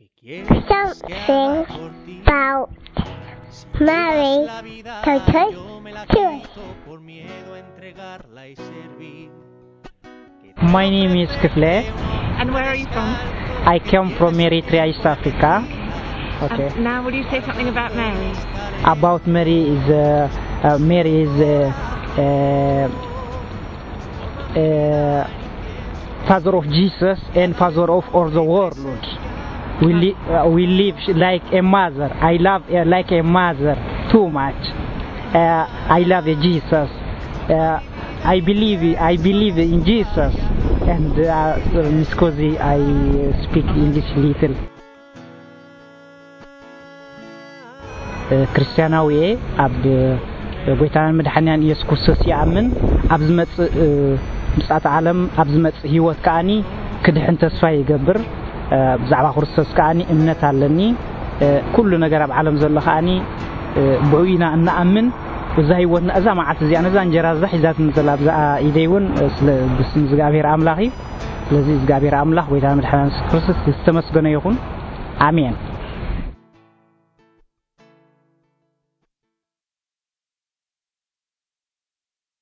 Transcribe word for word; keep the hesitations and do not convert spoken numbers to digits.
something about Mary Toto's story. My name is Kifle. And where are you from? I come from Eritrea, East Africa. Okay. And now will you say something about Mary? About Mary is uh, uh, Mary is uh, uh, uh, father of Jesus and father of all the world. We li- uh, we live like a mother. I love her like a mother too much. Uh, I love Jesus. Uh, I believe I believe in Jesus, and uh, Miss Cozy, I speak English little. ክርስቲያናዊ ኣብ ጎይታና መድኃኒያን ኢየሱስ ክርስቶስ ይኣምን ኣብ ዝመጽእ ምጽአት ዓለም ኣብ ዝመጽእ ህይወት ከኣኒ ክድሕን ተስፋ ይገብር ብዛዕባ ክርስቶስ ከኣኒ እምነት ኣለኒ ኩሉ ነገር ኣብ ዓለም ዘሎ ከኣኒ ብኡይና እናኣምን እዛ ህይወትና እዛ መዓት እዚኣ ነዛ እንጀራ እዛ ሒዛት ንዘላ ብዛ ኢደይውን ስለ ብስም እግዚአብሔር አምላኽ ስለዚህ እግዚአብሔር አምላኽ ጎይታና መድኃኒያን ኢየሱስ ክርስቶስ ዝተመስገነ ይሁን አሜን